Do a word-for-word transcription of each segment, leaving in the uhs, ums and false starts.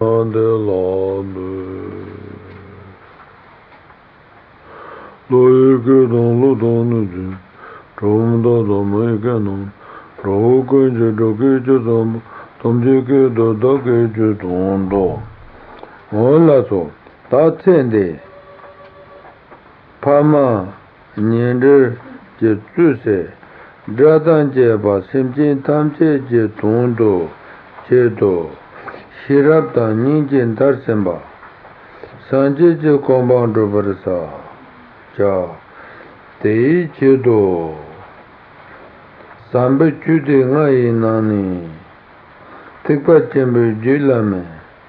de l'âme. L'œil que dans le donne du, trône dans l'homme que non, trop que je doque je tombe, tombe que de doque je tombe. Voilà so, t'attendez, pas ma, niende, je sais, dradan je ba, simjin tamche je tombe, je do, shirabda ninjin darsemba, sanje je commando versa. 자, 대지도 삼백 주대가 있나니 특별점을 줄라면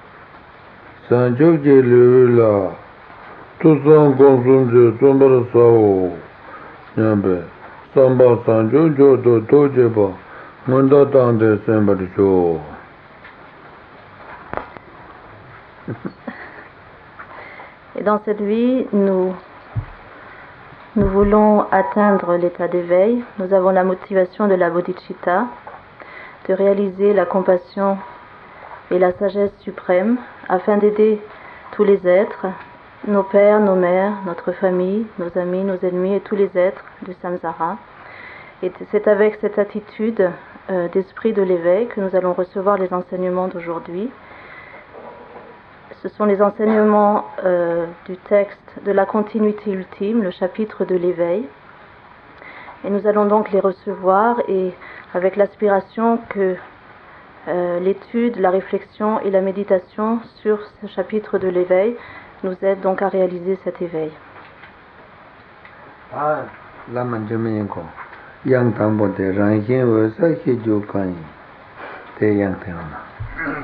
산적제류라 투성 공순주 좀버서 싸우 냠베 삼바 산적조도 도제바 문다 땅데 셈버죠. Et dans cette vie, nous Nous voulons atteindre l'état d'éveil. Nous avons la motivation de la bodhicitta, de réaliser la compassion et la sagesse suprême afin d'aider tous les êtres, nos pères, nos mères, notre famille, nos amis, nos ennemis et tous les êtres du samsara. Et c'est avec cette attitude euh, d'esprit de l'éveil que nous allons recevoir les enseignements d'aujourd'hui. Ce sont les enseignements euh, du texte de la continuité ultime, le chapitre de l'éveil. Et nous allons donc les recevoir et avec l'aspiration que euh, l'étude, la réflexion et la méditation sur ce chapitre de l'éveil nous aident donc à réaliser cet éveil. Ah, la manjame ko yang tambo de rankin wo sa ki jo kan te yang te na.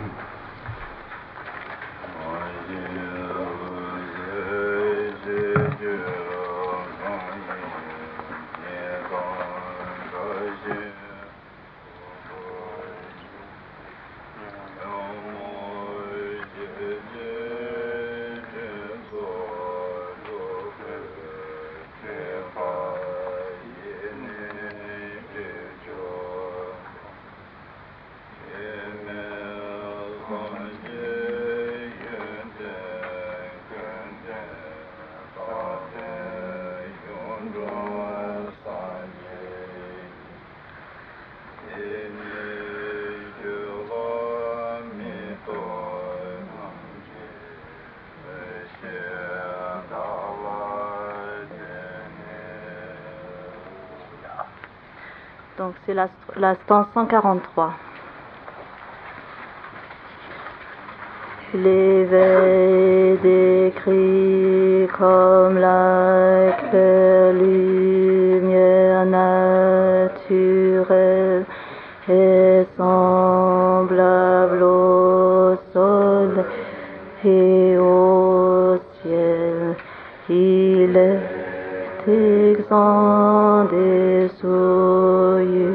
Donc c'est la, la stance cent quarante-trois. L'éveil décrit comme la claire lumière naturelle et semblable au soleil et au ciel. Il est exempt des souillures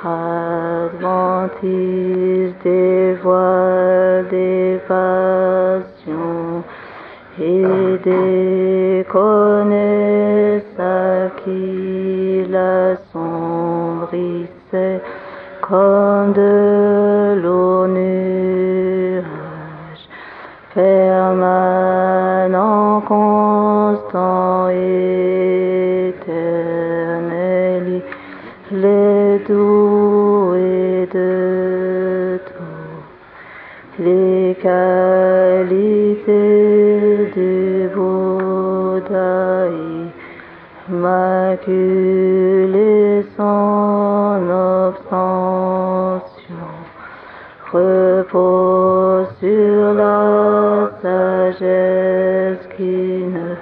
adventices, des voiles, des passions et des connaissances qui l'assombrissaient comme de l'eau nuage, permanent, constant et éternel, les doués de tout, les qualités du Bouddha immaculé sans obtention, repose sur la sagesse qui ne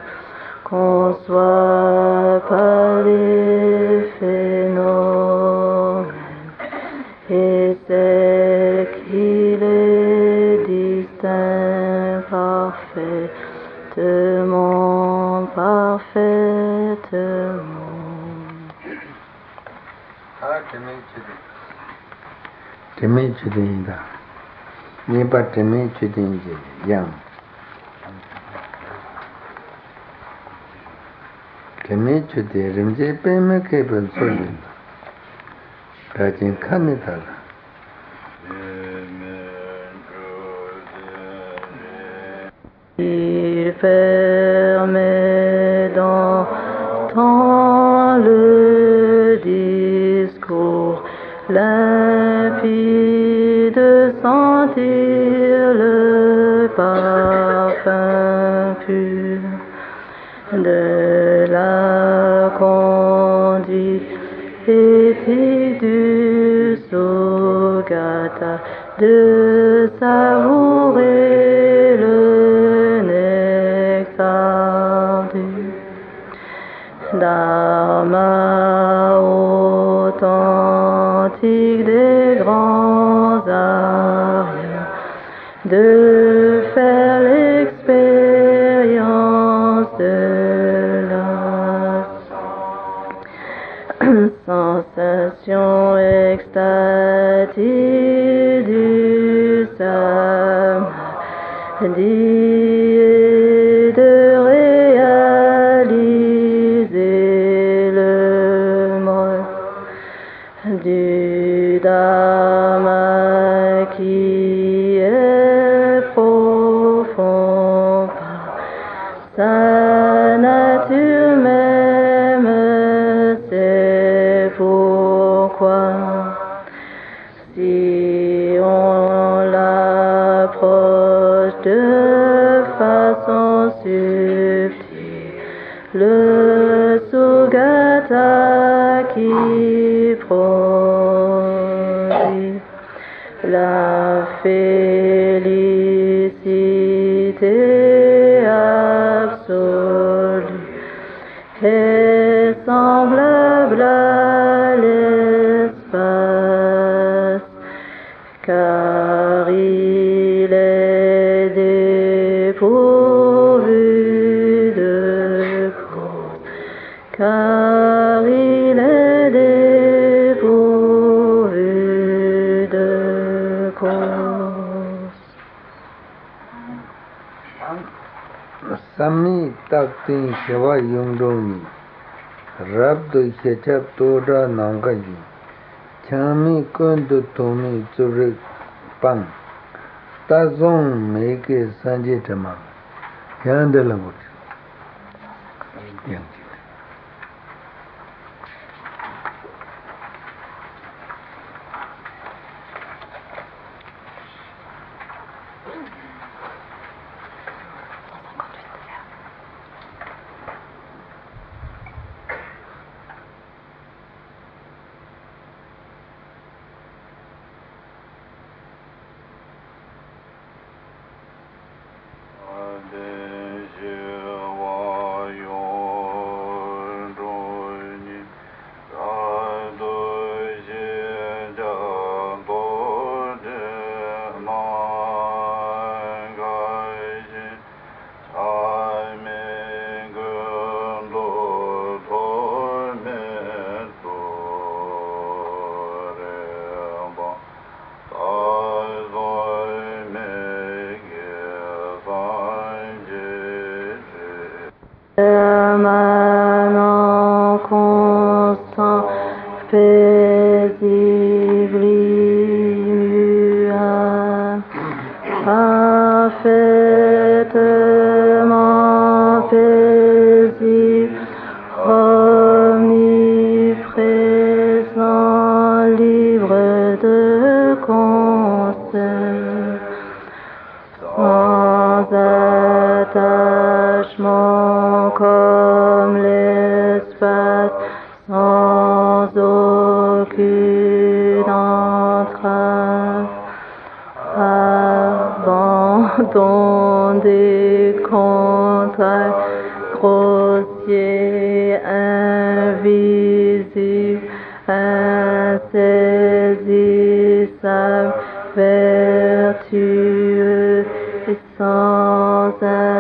conçoit pas les phénomènes et celle qui les distingue parfaitement, parfaitement. Teme chudinda, nipa teme chudinje, yang. Teme chudi rimje peme kebel solinda, rajin kamidala. il permet d'entendre le discours limpide, de sentir le parfum pur de la conduite éthique du Sugata, de savourer le nectar du Dharma authentique des grands Aryas, de faire l'expérience de la sensation extatique du samadhi, et de réaliser le mode du Dharma qui est profond par sa nature même. C'est pourquoi si on l'approche de façon subtile, le Sugata qui produit la félicité absolue est semblable à l'espace, car il est dépourvu de cause, car il est dépourvu de cause. Sami taktin shava yungdoni rabdo shechap toda nangaji chami kundu tomi zurik pang tazong meke sanje tama yandela mut yang permanent, constant, paisible, immuable, parfaitement paisible, omniprésent, libre de concept, sans attachement comme l'espace, sans aucune entrave, abandon des contacts grossiers, invisibles, insaisissables, vertueux et sans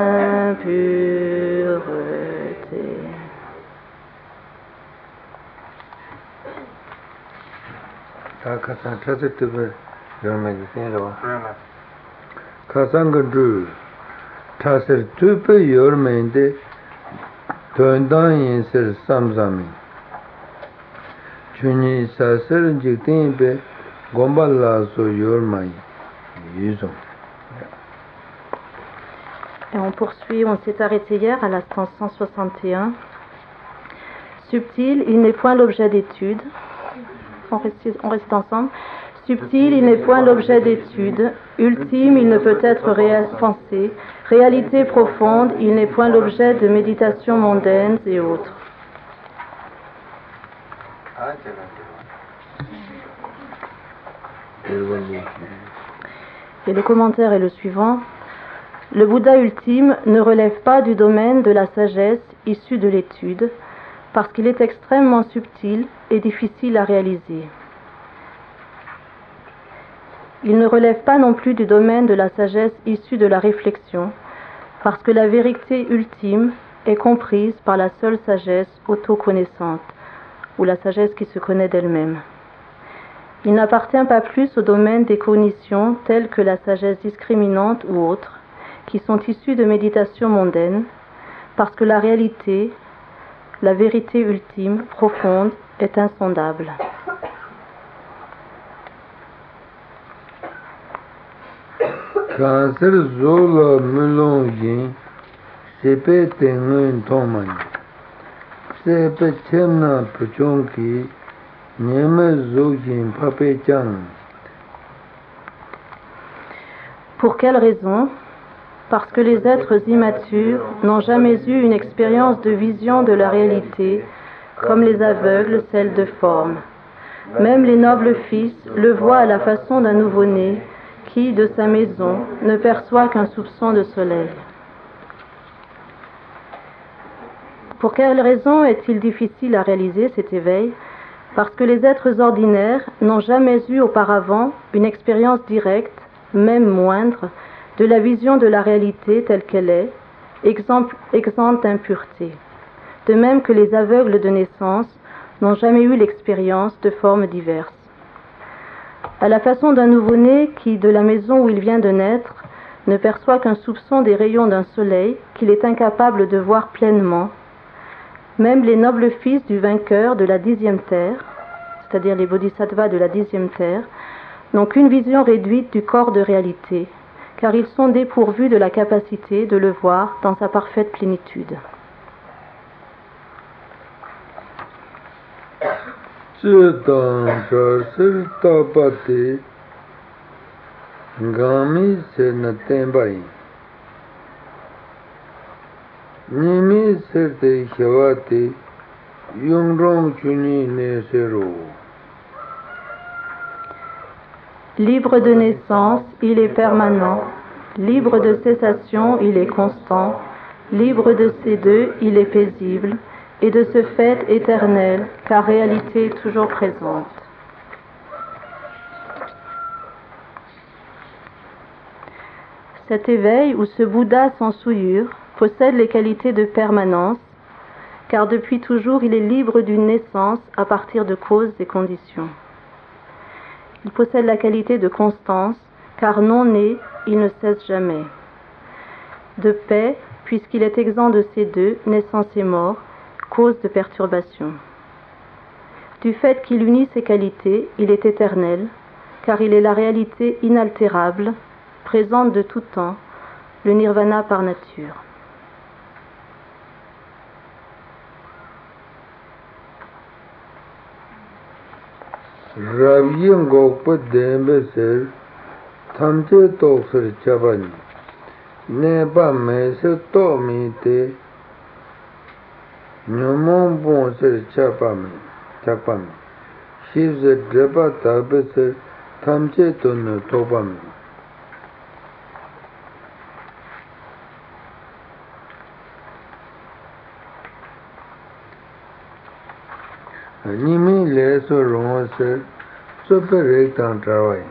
impureté. Kasan chase tube yorme gisin rawa. Kasan gandu chase tube yorme inde tuandan yinser samzami. Chuni sasar jiktin be gomba laso yormai yuzon. Et on poursuit, on s'est arrêté hier à l'instant cent soixante et un. Subtil, il n'est point l'objet d'étude. On reste, on reste ensemble. Subtil, il n'est point l'objet d'étude. Ultime, il ne peut être réa- pensé. Réalité profonde, il n'est point l'objet de méditations mondaines et autres. Et le commentaire est le suivant. Le Bouddha ultime ne relève pas du domaine de la sagesse issue de l'étude, parce qu'il est extrêmement subtil et difficile à réaliser. Il ne relève pas non plus du domaine de la sagesse issue de la réflexion, parce que la vérité ultime est comprise par la seule sagesse autoconnaissante, ou la sagesse qui se connaît d'elle-même. Il n'appartient pas plus au domaine des cognitions telles que la sagesse discriminante ou autre, qui sont issues de méditations mondaines, parce que la réalité, la vérité ultime, profonde, est insondable. Cancer zola mulongin sepe tengun toman sepe chemna puchonki nyeme zogin pape chang. Pour quelle raison? Parce que les êtres immatures n'ont jamais eu une expérience de vision de la réalité, comme les aveugles celle de forme. Même les nobles fils le voient à la façon d'un nouveau-né qui, de sa maison, ne perçoit qu'un soupçon de soleil. Pour quelle raison est-il difficile à réaliser cet éveil? Parce que les êtres ordinaires n'ont jamais eu auparavant une expérience directe, même moindre, de la vision de la réalité telle qu'elle est, exempte d'impureté. De même que les aveugles de naissance n'ont jamais eu l'expérience de formes diverses. À la façon d'un nouveau-né qui, de la maison où il vient de naître, ne perçoit qu'un soupçon des rayons d'un soleil qu'il est incapable de voir pleinement, même les nobles fils du vainqueur de la dixième terre, c'est-à-dire les bodhisattvas de la dixième terre, n'ont qu'une vision réduite du corps de réalité, car ils sont dépourvus de la capacité de le voir dans sa parfaite plénitude. Libre de naissance, il est permanent. Libre de cessation, il est constant. Libre de ces deux, il est paisible. Et de ce fait éternel, car réalité toujours présente. Cet éveil ou ce Bouddha sans souillure possède les qualités de permanence, car depuis toujours il est libre d'une naissance à partir de causes et conditions. Il possède la qualité de constance, car non né, il ne cesse jamais. De paix, puisqu'il est exempt de ces deux, naissance et mort, cause de perturbation. Du fait qu'il unit ses qualités, il est éternel, car il est la réalité inaltérable, présente de tout temps, le nirvana par nature. Raviyan gokpa dembe ser tamche toksar chabani nepa mese to mi te nyamon bon ser chapami chapami shivse drepa tabe ser tamche tonne topami. Nimi leso rongo se super rektan travail.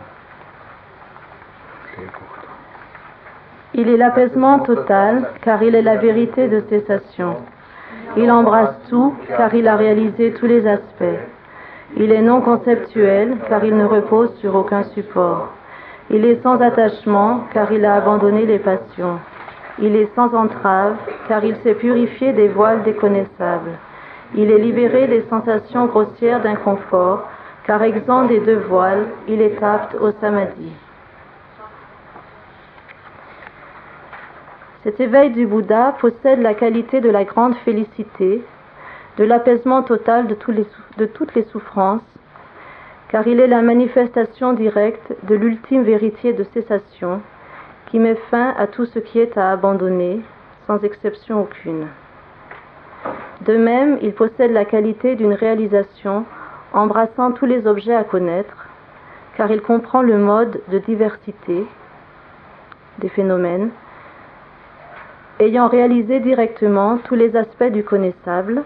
Il est l'apaisement total, car il est la vérité de cessation. Il embrasse tout, car il a réalisé tous les aspects. Il est non conceptuel, car il ne repose sur aucun support. Il est sans attachement, car il a abandonné les passions. Il est sans entrave, car il s'est purifié des voiles déconnaissables. Il est libéré des sensations grossières d'inconfort, car exempt des deux voiles, il est apte au samadhi. Cet éveil du Bouddha possède la qualité de la grande félicité, de l'apaisement total de, tous les, de toutes les souffrances, car il est la manifestation directe de l'ultime vérité de cessation qui met fin à tout ce qui est à abandonner, sans exception aucune. De même, il possède la qualité d'une réalisation embrassant tous les objets à connaître, car il comprend le mode de diversité des phénomènes, ayant réalisé directement tous les aspects du connaissable,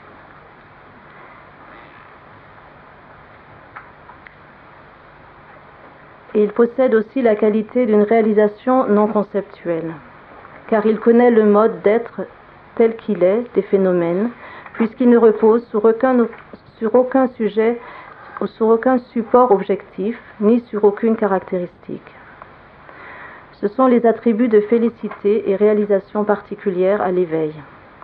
et il possède aussi la qualité d'une réalisation non conceptuelle, car il connaît le mode d'être tel qu'il est des phénomènes, puisqu'il ne repose sur aucun, sur aucun sujet, sur aucun support objectif, ni sur aucune caractéristique. Ce sont les attributs de félicité et réalisation particulière à l'éveil.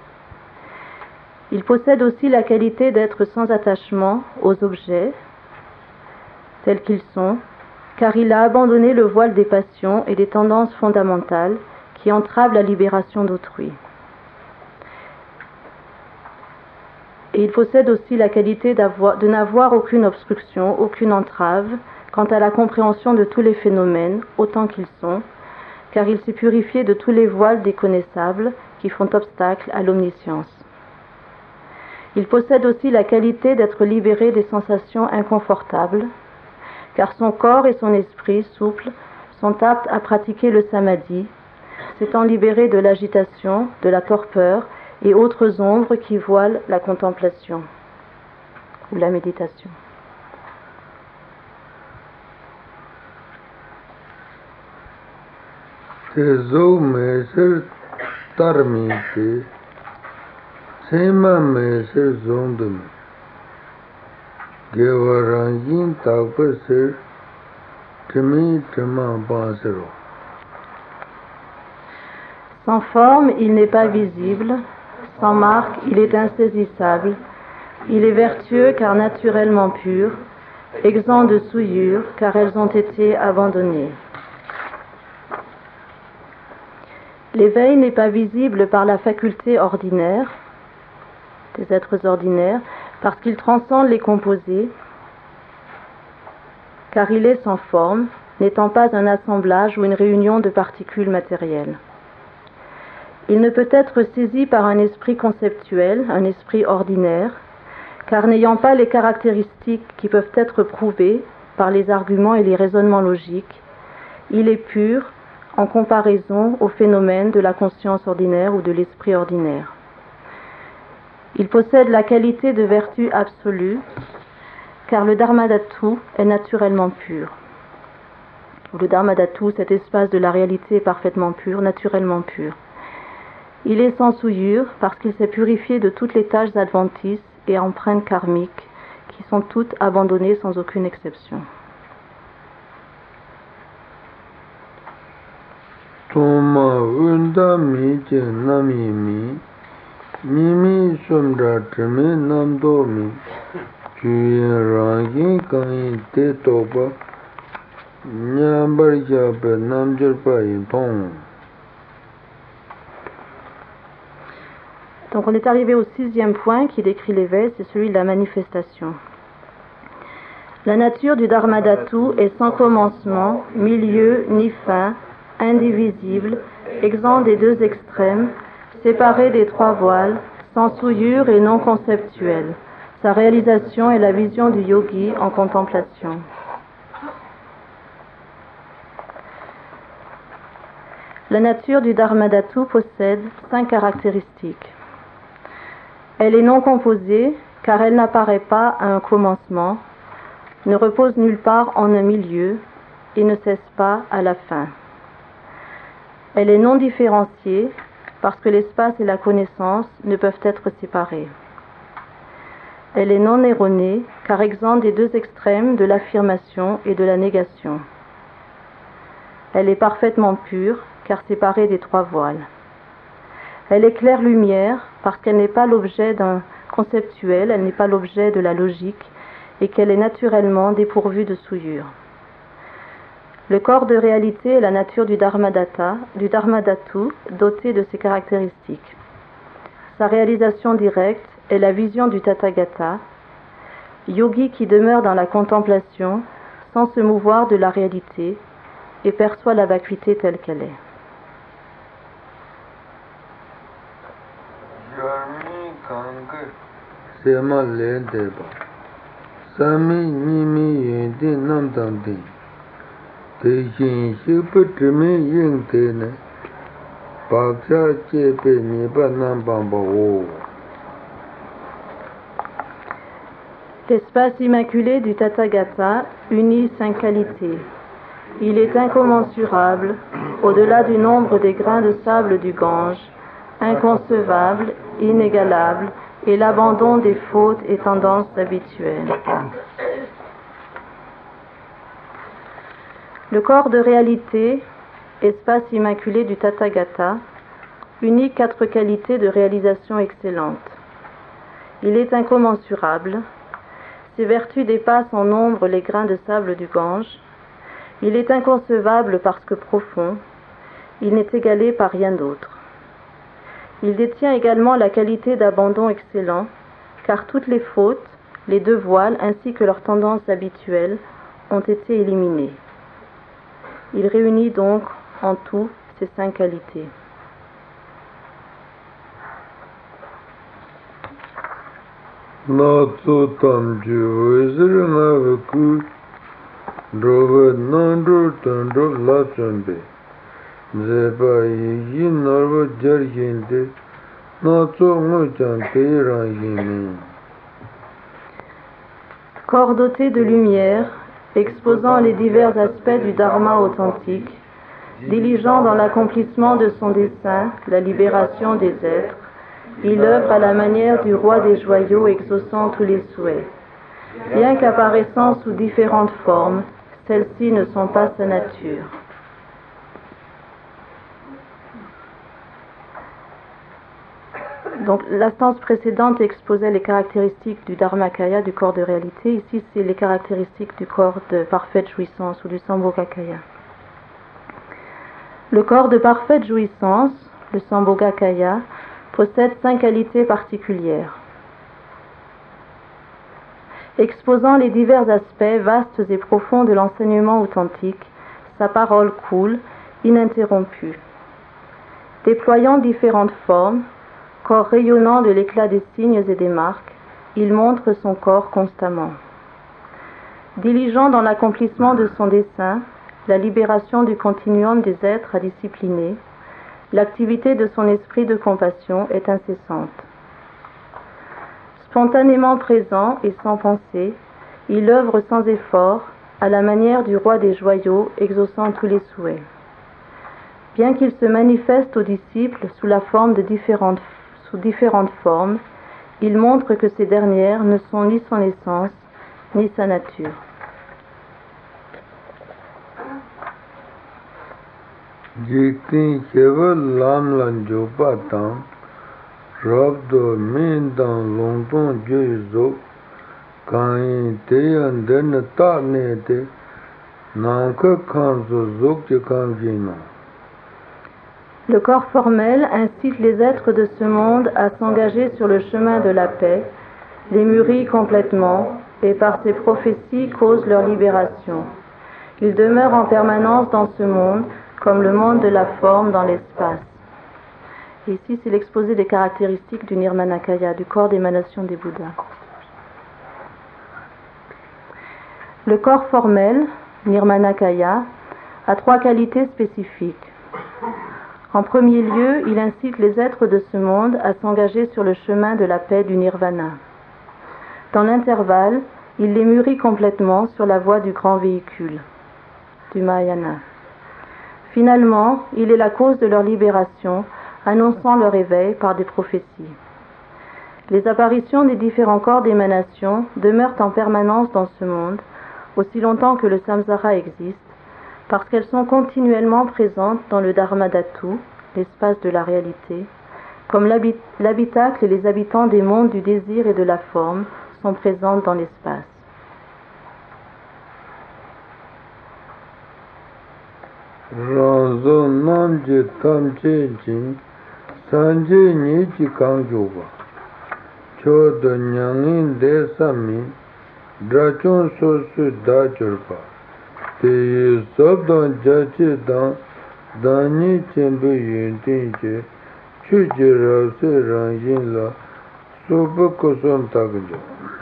Il possède aussi la qualité d'être sans attachement aux objets tels qu'ils sont, car il a abandonné le voile des passions et des tendances fondamentales qui entravent la libération d'autrui. Et il possède aussi la qualité d'avoir, de n'avoir aucune obstruction, aucune entrave quant à la compréhension de tous les phénomènes, autant qu'ils sont, car il s'est purifié de tous les voiles déconnaissables qui font obstacle à l'omniscience. Il possède aussi la qualité d'être libéré des sensations inconfortables, car son corps et son esprit souple sont aptes à pratiquer le samadhi, s'étant libérés de l'agitation, de la torpeur et autres ombres qui voilent la contemplation ou la méditation. Tezo meser tarmite, sema meser zondum, gevarangin takpasir, temi tema basero. Sans forme, il n'est pas visible, sans marque, il est insaisissable, il est vertueux car naturellement pur, exempt de souillure car elles ont été abandonnées. L'éveil n'est pas visible par la faculté ordinaire des êtres ordinaires, parce qu'il transcende les composés, car il est sans forme, n'étant pas un assemblage ou une réunion de particules matérielles. Il ne peut être saisi par un esprit conceptuel, un esprit ordinaire, car n'ayant pas les caractéristiques qui peuvent être prouvées par les arguments et les raisonnements logiques, il est pur en comparaison au phénomène de la conscience ordinaire ou de l'esprit ordinaire. Il possède la qualité de vertu absolue, car le Dharmadhatu est naturellement pur. Le Dharmadhatu, cet espace de la réalité est parfaitement pur, naturellement pur. Il est sans souillure parce qu'il s'est purifié de toutes les tâches adventices et empreintes karmiques qui sont toutes abandonnées sans aucune exception. Toma unda mi je nami mi, mimi sumra trimi namdo mi, juyen rangi kanyi te toba, nyambar yabe namjarpa yin tong. Donc on est arrivé au sixième point qui décrit l'éveil, c'est celui de la manifestation. La nature du Dharmadhatu est sans commencement, milieu ni fin, indivisible, exempt des deux extrêmes, séparé des trois voiles, sans souillure et non conceptuel. Sa réalisation est la vision du yogi en contemplation. La nature du Dharmadhatu possède cinq caractéristiques. Elle est non composée car elle n'apparaît pas à un commencement, ne repose nulle part en un milieu et ne cesse pas à la fin. Elle est non différenciée parce que l'espace et la connaissance ne peuvent être séparés. Elle est non erronée car exempte des deux extrêmes de l'affirmation et de la négation. Elle est parfaitement pure car séparée des trois voiles. Elle est claire lumière parce qu'elle n'est pas l'objet d'un conceptuel, elle n'est pas l'objet de la logique et qu'elle est naturellement dépourvue de souillure. Le corps de réalité est la nature du Dharmadhata, du Dharmadhatu, doté de ces caractéristiques. Sa réalisation directe est la vision du Tathagata, yogi qui demeure dans la contemplation sans se mouvoir de la réalité et perçoit la vacuité telle qu'elle est. Sema le deba, sami nimi yende nam dante, te shin shipa trimi yin te ne, paksha chepe nipa nam bamba o. L'espace immaculé du Tathagata unit cinq qualités. Il est incommensurable, au-delà du nombre des grains de sable du Gange, inconcevable, inégalable, et l'abandon des fautes et tendances habituelles. Le corps de réalité, espace immaculé du Tathagata, unit quatre qualités de réalisation excellente. Il est incommensurable, ses vertus dépassent en nombre les grains de sable du Gange, il est inconcevable parce que profond, il n'est égalé par rien d'autre. Il détient également la qualité d'abandon excellent, car toutes les fautes, les deux voiles ainsi que leurs tendances habituelles ont été éliminées. Il réunit donc en tout ces cinq qualités. Natsu tamji vezir navaku, drova nandru tandru lachambe. Zeba yi narva jarjinde, natsu ngochan teirangine. Corps doté de lumière, exposant les divers aspects du dharma authentique, diligent dans l'accomplissement de son dessein, la libération des êtres, il œuvre à la manière du roi des joyaux exaucant tous les souhaits. Bien qu'apparaissant sous différentes formes, celles-ci ne sont pas sa nature. Donc, l'instance précédente exposait les caractéristiques du Dharmakaya, du corps de réalité. Ici, c'est les caractéristiques du corps de parfaite jouissance ou du Sambhogakaya. Le corps de parfaite jouissance, le Sambhogakaya, possède cinq qualités particulières. Exposant les divers aspects vastes et profonds de l'enseignement authentique, sa parole coule, ininterrompue. Déployant différentes formes, corps rayonnant de l'éclat des signes et des marques, il montre son corps constamment. Diligent dans l'accomplissement de son dessein, la libération du continuum des êtres à discipliner, l'activité de son esprit de compassion est incessante. Spontanément présent et sans pensée, il œuvre sans effort, à la manière du roi des joyaux exaucant tous les souhaits. Bien qu'il se manifeste aux disciples sous la forme de différentes sous différentes formes, il montre que ces dernières ne sont ni son essence, ni sa nature. Jiktin sheva lam lan jopa tang, rabdo min dang longtong jay zog, kanyin teyan den ta ne te, nanka kanzo zog je kanjino. Le corps formel incite les êtres de ce monde à s'engager sur le chemin de la paix, les mûrit complètement et par ses prophéties cause leur libération. Ils demeurent en permanence dans ce monde comme le monde de la forme dans l'espace. Ici, c'est l'exposé des caractéristiques du Nirmanakaya, du corps d'émanation des Bouddhas. Le corps formel, Nirmanakaya, a trois qualités spécifiques. En premier lieu, il incite les êtres de ce monde à s'engager sur le chemin de la paix du nirvana. Dans l'intervalle, il les mûrit complètement sur la voie du grand véhicule, du Mahayana. Finalement, il est la cause de leur libération, annonçant leur éveil par des prophéties. Les apparitions des différents corps d'émanation demeurent en permanence dans ce monde, aussi longtemps que le samsara existe, parce qu'elles sont continuellement présentes dans le Dharmadhatu, l'espace de la réalité, comme l'habitacle et les habitants des mondes du désir et de la forme sont présentes dans l'espace. Ranzo namje tamche jin, sanje nichi kangjoba. Chodo nyangin de sami, drachon sosu da jorba. Te sabdan jache dan, dani chenbu yuntin je, chuji rase ranjin la, sopa koson takjo.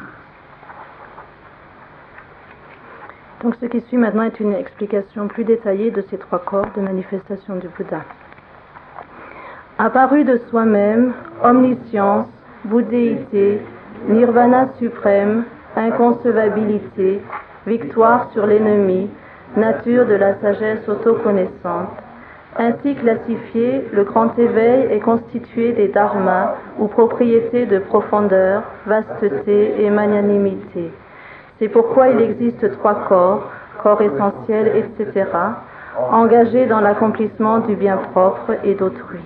Donc ce qui suit maintenant est une explication plus détaillée de ces trois corps de manifestation du Bouddha. Apparu de soi-même, omniscience, bouddhéité, nirvana suprême, inconcevabilité, victoire sur l'ennemi, nature de la sagesse autoconnaissante. Ainsi classifié, le grand éveil est constitué des dharmas ou propriétés de profondeur, vasteté et magnanimité. C'est pourquoi il existe trois corps, corps essentiel, et cetera, engagés dans l'accomplissement du bien propre et d'autrui.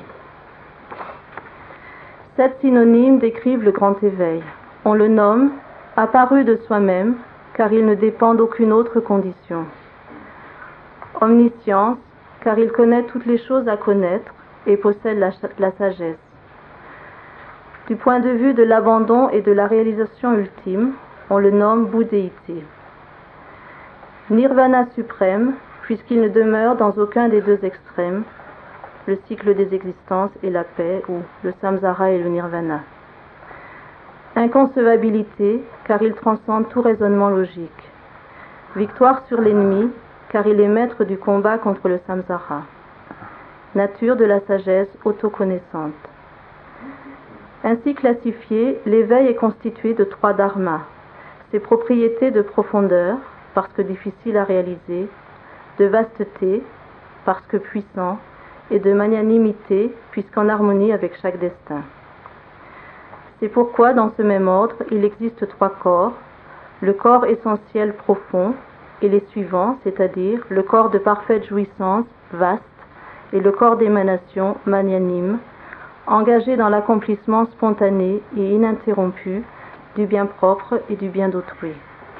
Sept synonymes décrivent le grand éveil. On le nomme apparu de soi-même, car il ne dépend d'aucune autre condition. Omniscience, car il connaît toutes les choses à connaître et possède la, la sagesse. Du point de vue de l'abandon et de la réalisation ultime, on le nomme bouddhéité. Nirvana suprême, puisqu'il ne demeure dans aucun des deux extrêmes, le cycle des existences et la paix, ou le samsara et le nirvana. Inconcevabilité, car il transcende tout raisonnement logique. Victoire sur l'ennemi, car il est maître du combat contre le samsara. Nature de la sagesse autoconnaissante. Ainsi classifié, l'éveil est constitué de trois dharmas. Ses propriétés de profondeur, parce que difficile à réaliser, de vasteté, parce que puissant, et de magnanimité, puisqu'en harmonie avec chaque destin. C'est pourquoi, dans ce même ordre, il existe trois corps, le corps essentiel profond, et les suivants, c'est-à-dire le corps de parfaite jouissance, vaste, et le corps d'émanation, magnanime, engagé dans l'accomplissement spontané et ininterrompu du bien propre et du bien d'autrui.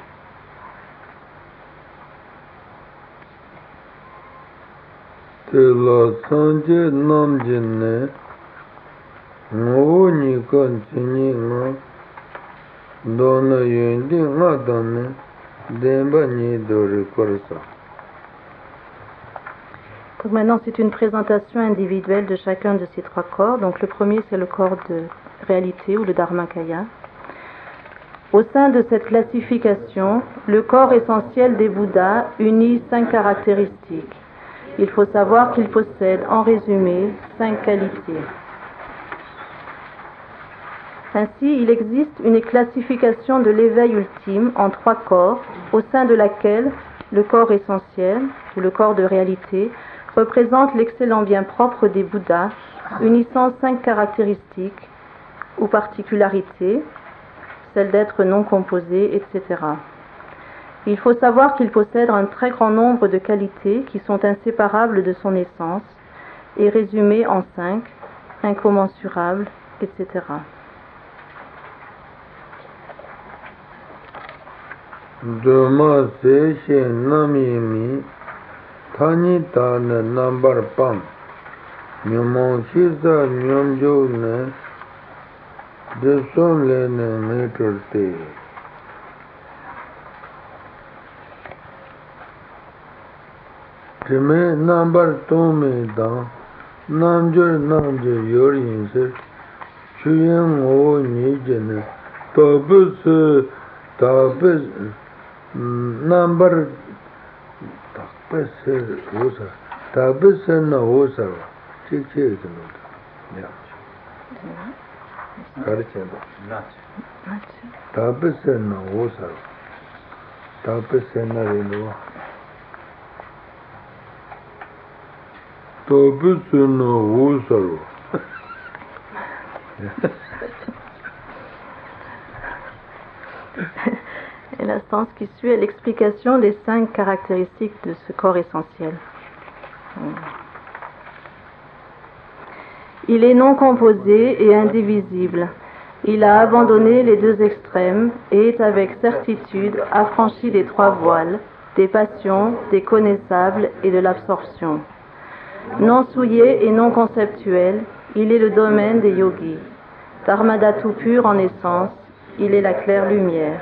Tela sanje namjene, ngo ni kan chini nga, dona yundi nga dane, demba ni dori korsa. Donc maintenant, c'est une présentation individuelle de chacun de ces trois corps. Donc le premier, c'est le corps de réalité ou le Dharmakaya. Au sein de cette classification, le corps essentiel des Bouddhas unit cinq caractéristiques. Il faut savoir qu'il possède, en résumé, cinq qualités. Ainsi, il existe une classification de l'éveil ultime en trois corps, au sein de laquelle le corps essentiel, ou le corps de réalité, représente l'excellent bien propre des Bouddhas, unissant cinq caractéristiques ou particularités, celle d'être non composé, et cetera. Il faut savoir qu'il possède un très grand nombre de qualités qui sont inséparables de son essence et résumées en cinq, incommensurables, et cetera. Dhamma se she namimi, thani ta ne nambar pam, nyamon shisa nyamjo ne, deson le ne meter te. Time nambar tome da, namjor namje yorin se, chuyen o nije ne, tabus tabus number takpe se osa tabe se na osa chik chik no ya kar chendo tabe se na osa tabe se na reno tabe se na osa Et l'instance qui suit est l'explication des cinq caractéristiques de ce corps essentiel. Il est non composé et indivisible. Il a abandonné les deux extrêmes et est avec certitude affranchi des trois voiles, des passions, des connaissables et de l'absorption. Non souillé et non conceptuel, il est le domaine des yogis. Dharmadhatu pur en essence, il est la claire lumière.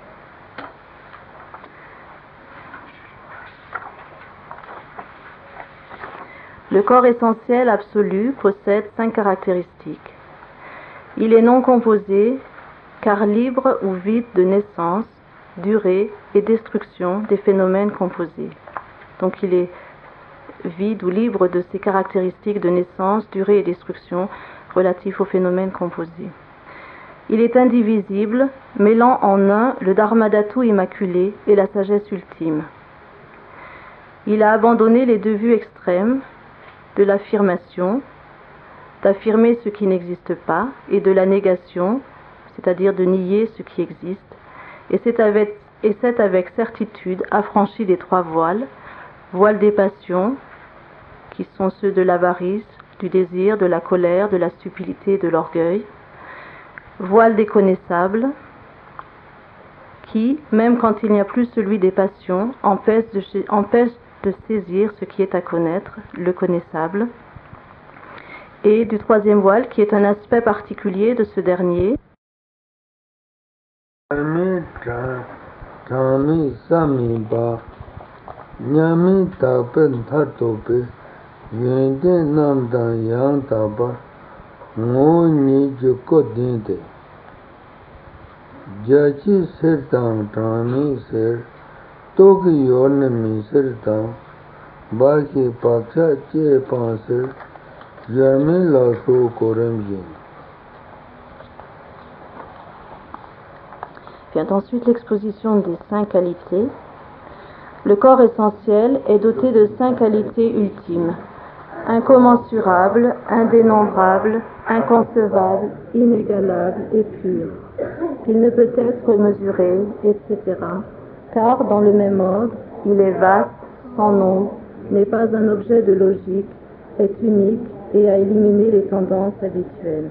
Le corps essentiel absolu possède cinq caractéristiques. Il est non composé, car libre ou vide de naissance, durée et destruction des phénomènes composés. Donc il est vide ou libre de ses caractéristiques de naissance, durée et destruction relatifs aux phénomènes composés. Il est indivisible, mêlant en un le Dharmadhatu immaculé et la sagesse ultime. Il a abandonné les deux vues extrêmes de l'affirmation, d'affirmer ce qui n'existe pas, et de la négation, c'est-à-dire de nier ce qui existe, et c'est avec, et c'est avec certitude affranchi des trois voiles, voiles des passions, qui sont ceux de l'avarice, du désir, de la colère, de la stupidité et de l'orgueil, voile des connaissables, qui, même quand il n'y a plus celui des passions, empêche de, empêche de saisir ce qui est à connaître, le connaissable, et du troisième voile, qui est un aspect particulier de ce dernier. Jachi Sirtang Tami Sir Toki Yonami Sirtang Baki Paksha Che Pansir Yami Lasso Koremji. Vient ensuite l'exposition des cinq qualités. Le corps essentiel est doté de cinq qualités ultimes: incommensurable, indénombrable, inconcevable, inégalable et pur. Il ne peut être mesuré, et cetera. Car, dans le même ordre, il est vaste, sans nombre, n'est pas un objet de logique, est unique et a éliminé les tendances habituelles.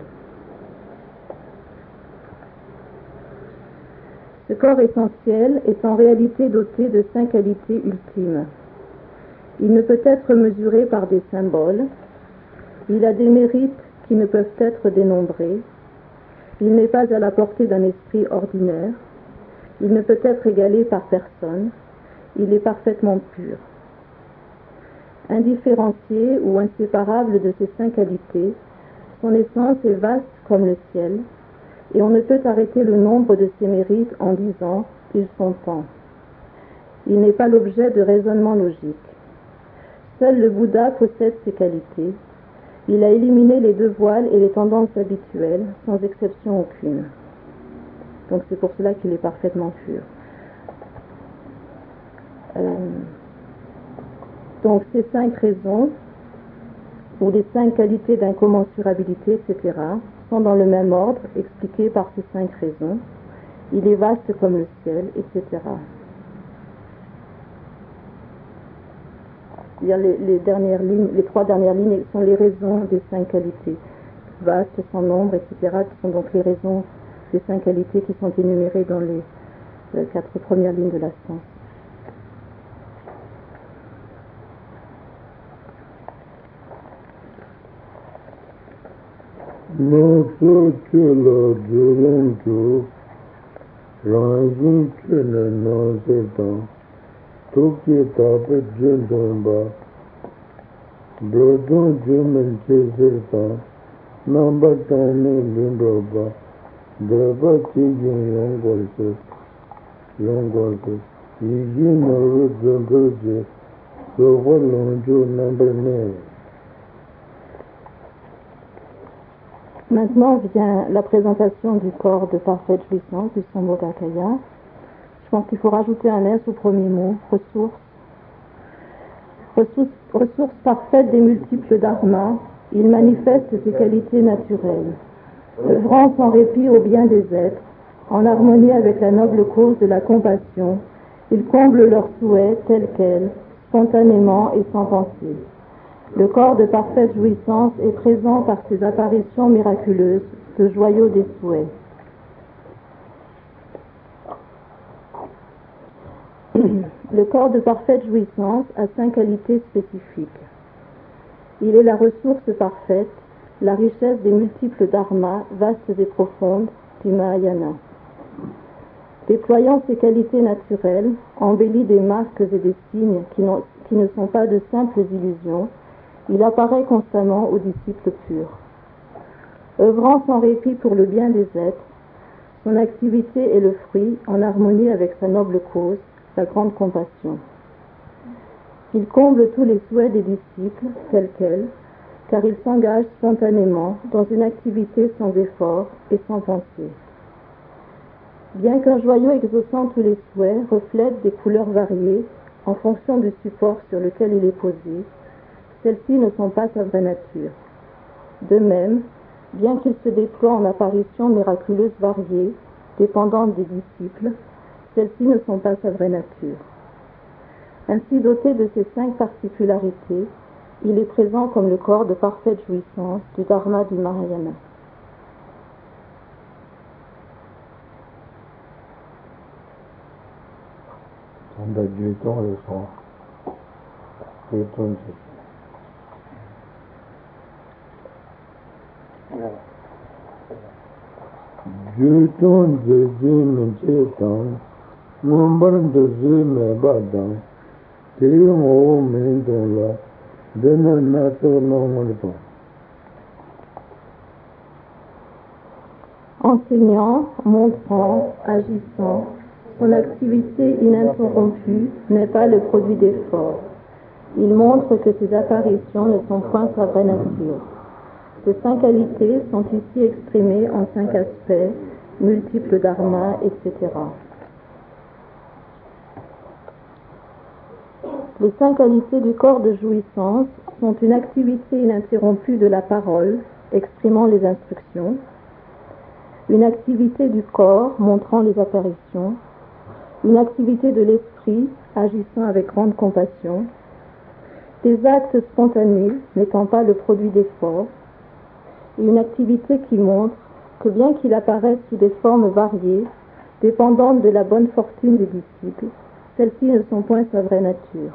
Ce corps essentiel est en réalité doté de cinq qualités ultimes. Il ne peut être mesuré par des symboles. Il a des mérites qui ne peuvent être dénombrés. Il n'est pas à la portée d'un esprit ordinaire. Il ne peut être égalé par personne. Il est parfaitement pur. Indifférencié ou inséparable de ces cinq qualités, son essence est vaste comme le ciel, et on ne peut arrêter le nombre de ses mérites en disant « ils sont tant ». Il n'est pas l'objet de raisonnement logique. Seul le Bouddha possède ces qualités. Il a éliminé les deux voiles et les tendances habituelles, sans exception aucune. Donc c'est pour cela qu'il est parfaitement pur. Euh, donc ces cinq raisons, ou les cinq qualités d'incommensurabilité, et cetera, sont dans le même ordre, expliquées par ces cinq raisons. Il est vaste comme le ciel, et cetera. Les, les, dernières lignes, les trois dernières lignes sont les raisons des cinq qualités. Vaste, sans nombre, et cetera, qui sont donc les raisons des cinq qualités qui sont énumérées dans les euh, quatre premières lignes de la stance. Toki tape jundumba, brodon jumen chesirta, namba tani lindoba, draba chigin yongolse, yongolse, yigi naru jundurje, sofa lonjo number nine. Maintenant vient la présentation du corps de parfaite jouissance du Sambhogakaya. Je pense qu'il faut rajouter un S au premier mot, ressources. Ressources, ressources parfaites des multiples dharmas, il manifeste ses qualités naturelles, œuvrant sans répit au bien des êtres, en harmonie avec la noble cause de la compassion, il comble leurs souhaits tels quels, spontanément et sans pensée. Le corps de parfaite jouissance est présent par ses apparitions miraculeuses, ce joyau des souhaits. Le corps de parfaite jouissance a cinq qualités spécifiques. Il est la ressource parfaite, la richesse des multiples dharmas, vastes et profondes, du Mahayana. Déployant ses qualités naturelles, embelli des marques et des signes qui, qui ne sont pas de simples illusions, il apparaît constamment aux disciples purs. Œuvrant sans répit pour le bien des êtres, son activité est le fruit, en harmonie avec sa noble cause, la grande compassion. Il comble tous les souhaits des disciples, tels quels, car il s'engage spontanément dans une activité sans effort et sans pensée. Bien qu'un joyau exaucant tous les souhaits reflète des couleurs variées en fonction du support sur lequel il est posé, celles-ci ne sont pas sa vraie nature. De même, bien qu'il se déploie en apparitions miraculeuses variées, dépendantes des disciples, celles-ci ne sont pas sa vraie nature. Ainsi doté de ces cinq particularités, il est présent comme le corps de parfaite jouissance du Dharma du Mahayana. Jutun je jim chetan, mumbar de me badam, timo mendola, dena nato nomorto. Enseignant, montrant, agissant, son activité ininterrompue n'est pas le produit d'efforts. Il montre que ses apparitions ne sont point sa vraie nature. Ces cinq qualités sont ici exprimées en cinq aspects, multiples dharmas, et cetera. Les cinq qualités du corps de jouissance sont une activité ininterrompue de la parole, exprimant les instructions, une activité du corps, montrant les apparitions, une activité de l'esprit, agissant avec grande compassion, des actes spontanés, n'étant pas le produit d'efforts, et une activité qui montre que bien qu'il apparaisse sous des formes variées, dépendantes de la bonne fortune des disciples, celles-ci ne sont point sa vraie nature.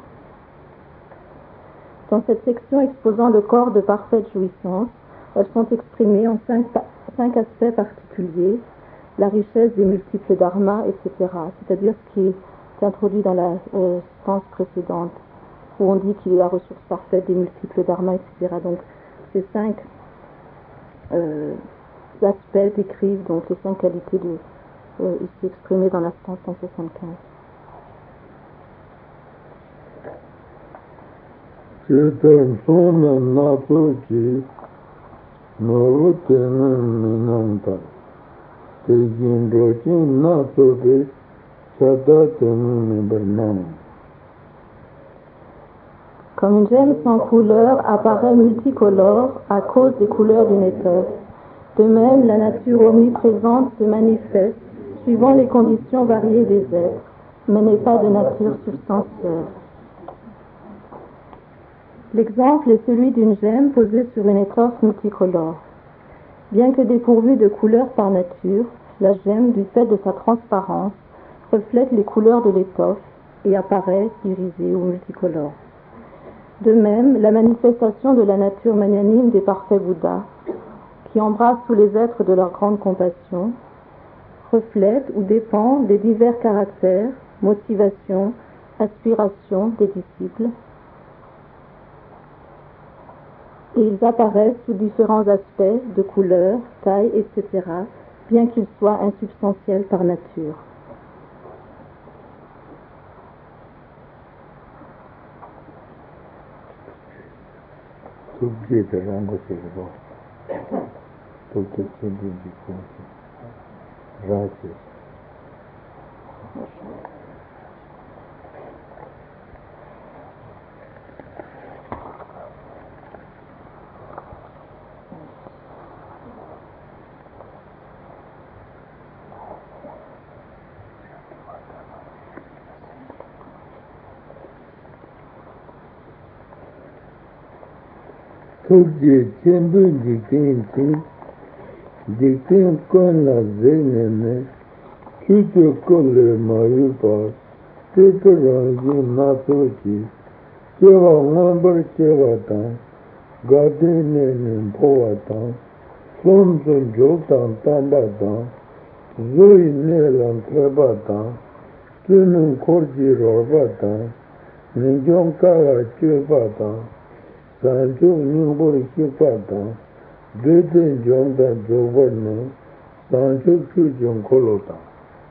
Dans cette section exposant le corps de parfaite jouissance, elles sont exprimées en cinq, cinq aspects particuliers, la richesse des multiples dharmas, et cetera. C'est-à-dire ce qui est introduit dans la euh, séquence précédente, où on dit qu'il est la ressource parfaite des multiples dharmas, et cetera. Donc ces cinq euh, aspects décrivent donc les cinq qualités de, euh, ici exprimées dans la séquence cent soixante-quinze. Chetan sona nato chi, novo tena minanta. Comme une gemme sans couleur apparaît multicolore à cause des couleurs d'une étoffe, de même la nature omniprésente se manifeste suivant les conditions variées des êtres, mais n'est pas de nature substantielle. L'exemple est celui d'une gemme posée sur une étoffe multicolore. Bien que dépourvue de couleurs par nature, la gemme, du fait de sa transparence, reflète les couleurs de l'étoffe et apparaît irisée ou multicolore. De même, la manifestation de la nature magnanime des parfaits Bouddhas, qui embrassent tous les êtres de leur grande compassion, reflète ou dépend des divers caractères, motivations, aspirations des disciples, et ils apparaissent sous différents aspects de couleur, taille, et cetera, bien qu'ils soient insubstantiels par nature. Tukje chendu jikin chi, jikin kon la zenene, chucho kole mayu pa, Tetarangi Nasochi, Cheva Wambar Cheva Tang, Gati Nene Powa Tang, Somson Jotan Tamba Tang, Zoi Nelan Treba Tang, Tunun Korji Roba Tang, Ninjong Kala Cheva Tang, Sancho Nyumbur Shipa Tang, Deten Jongda Jobarne, Sancho Chujong Kolo Tang.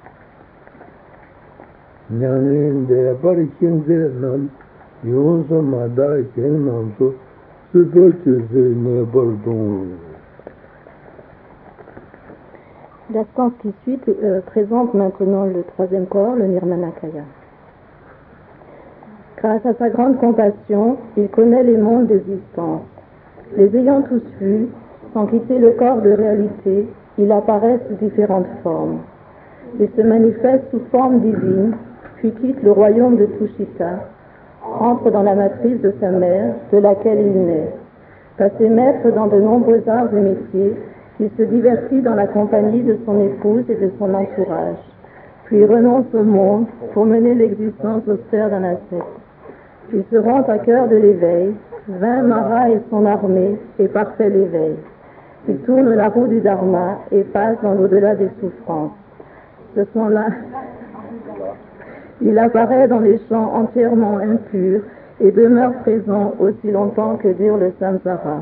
Nyanin de Aparikin de Nam, Yonsa Mada Ken Namso, Sudochese Nebordon. La séquence qui suit euh, présente maintenant le troisième corps, le Nirmanakaya. Grâce à sa grande compassion, il connaît les mondes d'existence. Les ayant tous vus, sans quitter le corps de réalité, il apparaît sous différentes formes. Il se manifeste sous forme divine, puis quitte le royaume de Tushita, entre dans la matrice de sa mère, de laquelle il naît. Passé maître dans de nombreux arts et métiers, il se divertit dans la compagnie de son épouse et de son entourage, puis renonce au monde pour mener l'existence austère d'un ascète. Il se rend à cœur de l'éveil, vainc Mara et son armée et parfait l'éveil. Il tourne la roue du Dharma et passe dans l'au-delà des souffrances. Ce sont là... Il apparaît dans les champs entièrement impurs et demeure présent aussi longtemps que dure le samsara.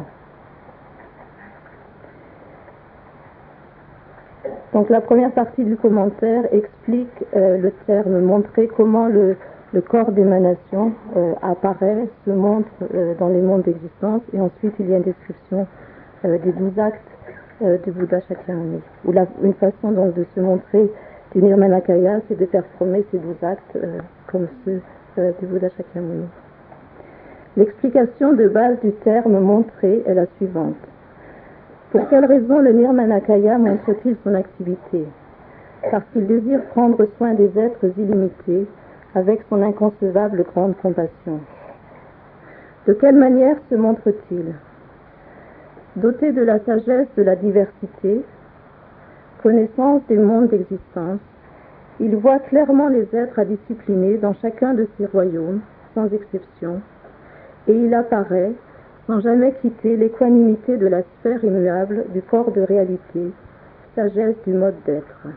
Donc la première partie du commentaire explique euh, le terme, montrer comment le, le corps d'émanation euh, apparaît, se montre euh, dans les mondes d'existence, et ensuite il y a une description euh, des douze actes euh, du Bouddha Shakyamuni. Ou la, une façon donc de se montrer du Nirmanakaya, c'est de performer ces douze actes euh, comme ceux euh, du Bouddha Shakyamuni. L'explication de base du terme montrer est la suivante. Pour quelle raison le Nirmanakaya montre-t-il son activité? Parce qu'il désire prendre soin des êtres illimités avec son inconcevable grande compassion. De quelle manière se montre-t-il? Doté de la sagesse de la diversité, connaissance des mondes d'existence, il voit clairement les êtres à discipliner dans chacun de ces royaumes, sans exception, et il apparaît sans jamais quitter l'équanimité de la sphère immuable du corps de réalité, sagesse du mode d'être.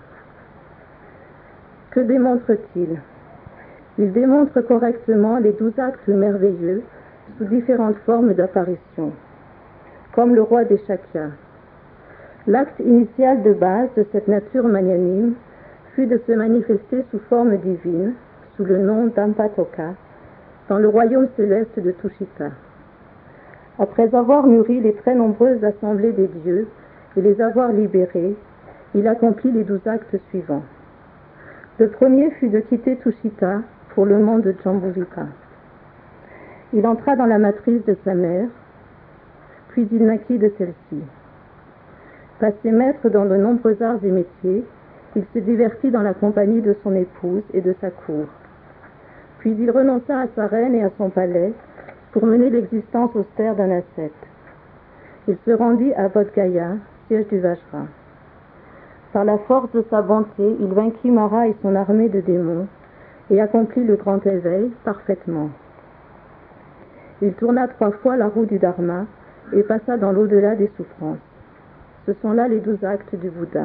Que démontre-t-il? Il démontre correctement les douze actes merveilleux sous différentes formes d'apparition, comme le roi des Shakyas. L'acte initial de base de cette nature magnanime fut de se manifester sous forme divine, sous le nom d'Ampatoka, dans le royaume céleste de Tushita. Après avoir mûri les très nombreuses assemblées des dieux et les avoir libérés, il accomplit les douze actes suivants. Le premier fut de quitter Tushita pour le monde de Jambuvika. Il entra dans la matrice de sa mère, puis il naquit de celle-ci. Passé maître dans de nombreux arts et métiers, il se divertit dans la compagnie de son épouse et de sa cour. Puis il renonça à sa reine et à son palais pour mener l'existence austère d'un ascète. Il se rendit à Bodh Gaya, siège du Vajra. Par la force de sa bonté, il vainquit Mara et son armée de démons et accomplit le grand éveil parfaitement. Il tourna trois fois la roue du Dharma et passa dans l'au-delà des souffrances. Ce sont là les douze actes du Bouddha.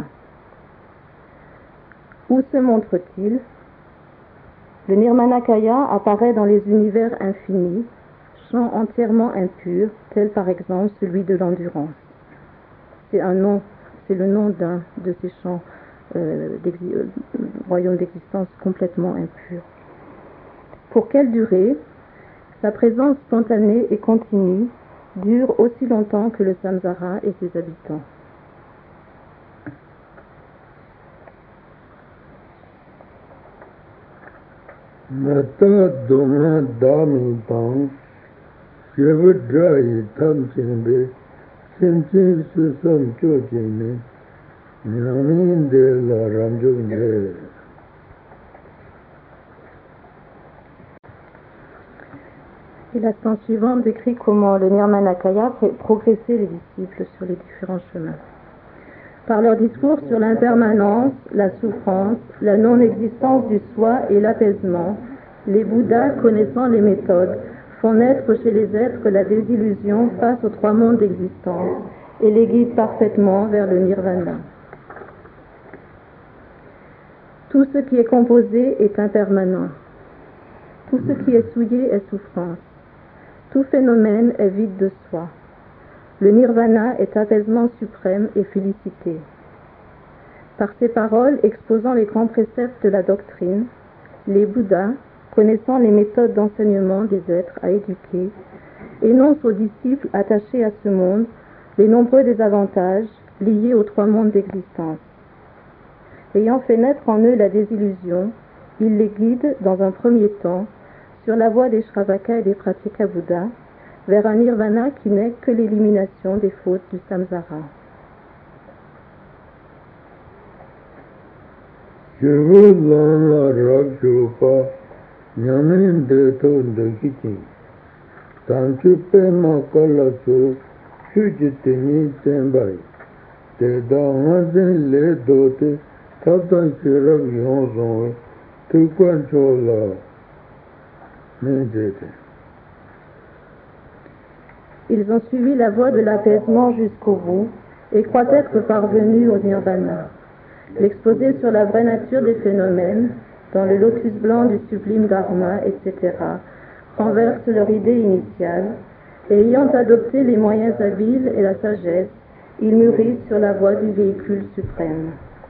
Où se montre-t-il? Le Nirmanakaya apparaît dans les univers infinis, champs entièrement impurs, tels par exemple celui de l'endurance. C'est un nom, c'est le nom d'un de ces champs euh, euh, royaumes d'existence complètement impurs. Pour quelle durée? Sa présence spontanée et continue dure aussi longtemps que le samsara et ses habitants. Mata donga dami tang, shevadrai tam chenbe, chenchen susam chochene, nyamin de la ramjone. Et la séquence suivante décrit comment le Nirmanakaya fait progresser les disciples sur les différents chemins. Par leur discours sur l'impermanence, la souffrance, la non-existence du soi et l'apaisement, les Bouddhas, connaissant les méthodes, font naître chez les êtres la désillusion face aux trois mondes d'existence et les guident parfaitement vers le nirvana. Tout ce qui est composé est impermanent. Tout ce qui est souillé est souffrance. Tout phénomène est vide de soi. Le nirvana est apaisement suprême et félicité. Par ces paroles exposant les grands préceptes de la doctrine, les Bouddhas, connaissant les méthodes d'enseignement des êtres à éduquer, énoncent aux disciples attachés à ce monde les nombreux désavantages liés aux trois mondes d'existence. Ayant fait naître en eux la désillusion, ils les guident dans un premier temps sur la voie des Shravakas et des Pratyeka-Bouddhas vers un nirvana qui n'est que l'élimination des fautes du samsara. Ils ont suivi la voie de l'apaisement jusqu'au bout et croient être parvenus au nirvana. L'exposé sur la vraie nature des phénomènes, dans le lotus blanc du sublime dharma, et cetera, renverse leur idée initiale, et ayant adopté les moyens habiles et la sagesse, ils mûrissent sur la voie du véhicule suprême.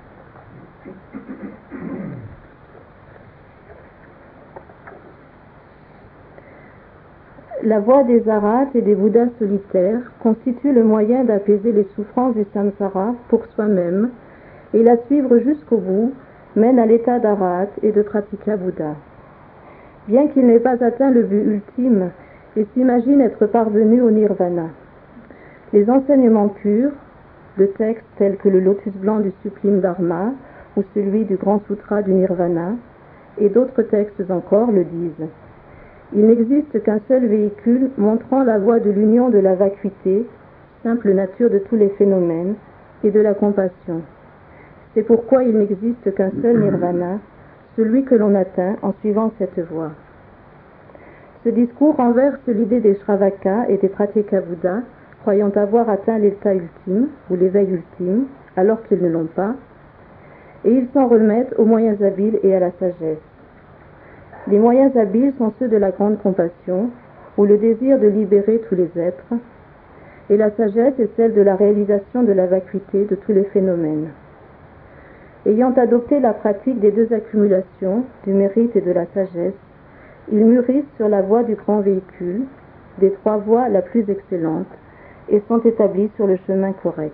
La voie des arhats et des bouddhas solitaires constitue le moyen d'apaiser les souffrances du samsara pour soi-même, et la suivre jusqu'au bout mène à l'état d'arhat et de pratyeka-bouddha. Bien qu'il n'ait pas atteint le but ultime, il s'imagine être parvenu au nirvana. Les enseignements purs, de textes tels que le lotus blanc du sublime dharma ou celui du grand sutra du nirvana, et d'autres textes encore le disent. Il n'existe qu'un seul véhicule montrant la voie de l'union de la vacuité, simple nature de tous les phénomènes, et de la compassion. C'est pourquoi il n'existe qu'un seul nirvana, celui que l'on atteint en suivant cette voie. Ce discours renverse l'idée des Shravakas et des Pratyeka-Bouddhas, croyant avoir atteint l'état ultime, ou l'éveil ultime, alors qu'ils ne l'ont pas, et ils s'en remettent aux moyens habiles et à la sagesse. Les moyens habiles sont ceux de la grande compassion, ou le désir de libérer tous les êtres, et la sagesse est celle de la réalisation de la vacuité de tous les phénomènes. Ayant adopté la pratique des deux accumulations, du mérite et de la sagesse, ils mûrissent sur la voie du grand véhicule, des trois voies la plus excellente, et sont établis sur le chemin correct.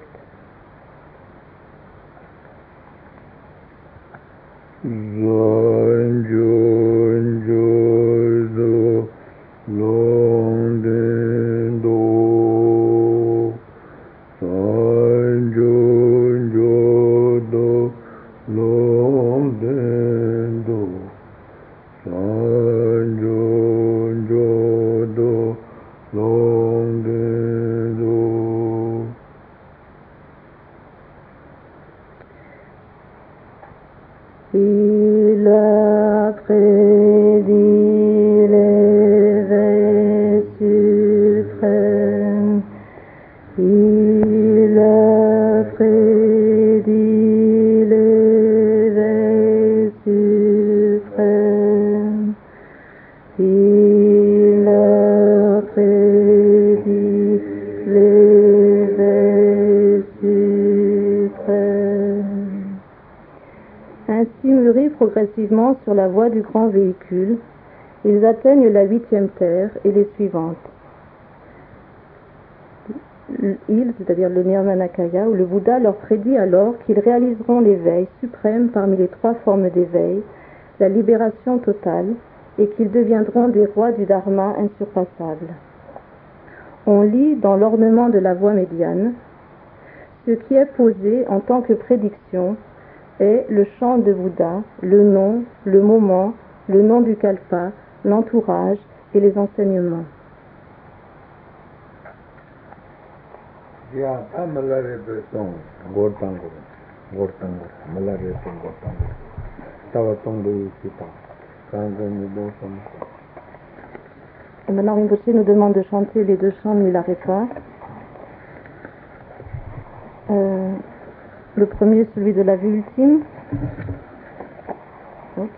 Il a prédit l'éveil suprême, il a prédit l'éveil suprême, il a prédit l'éveil suprême. Ainsi mûris progressivement sur la voie du grand véhicule, ils atteignent la huitième terre et les suivantes. Il, c'est-à-dire le Nirmanakaya, où le Bouddha leur prédit alors qu'ils réaliseront l'éveil suprême parmi les trois formes d'éveil, la libération totale, et qu'ils deviendront des rois du Dharma insurpassable. On lit dans l'ornement de la voie médiane, ce qui est posé en tant que prédiction est le chant de Bouddha, le nom, le moment, le nom du kalpa, l'entourage et les enseignements. Ya, ta malare pe tong. Gortango, Gortango, Malare, Gortango. Tawatongo, Kita, Kangan, Bosam. Et maintenant, Rinpoche nous demande de chanter les deux chants de Milarepa. Euh, le premier, celui de la vue ultime. Oups.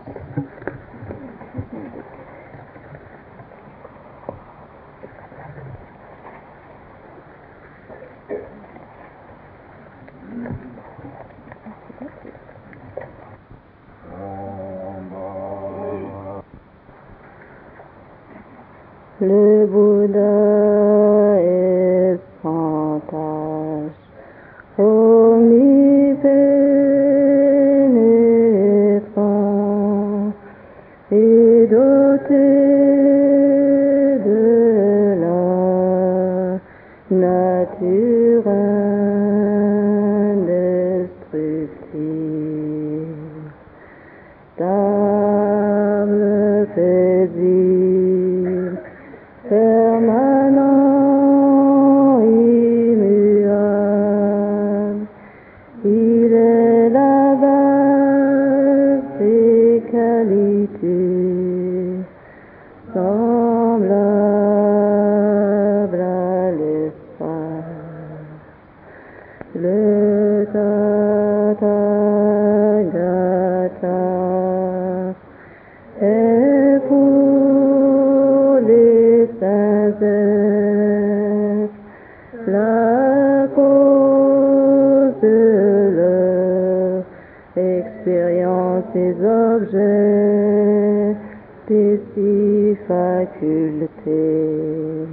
Le Bouddha est sans tâche, omnipénétrant et doté de la nature indestructible, stable, paisible, permanent, immuable. Il est la base des qualités, semblable à l'espace. Le Tathagata est pour les sincères la cause de leur expérience des objets, des six facultés.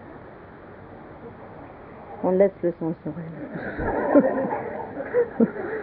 On laisse le sensoriel.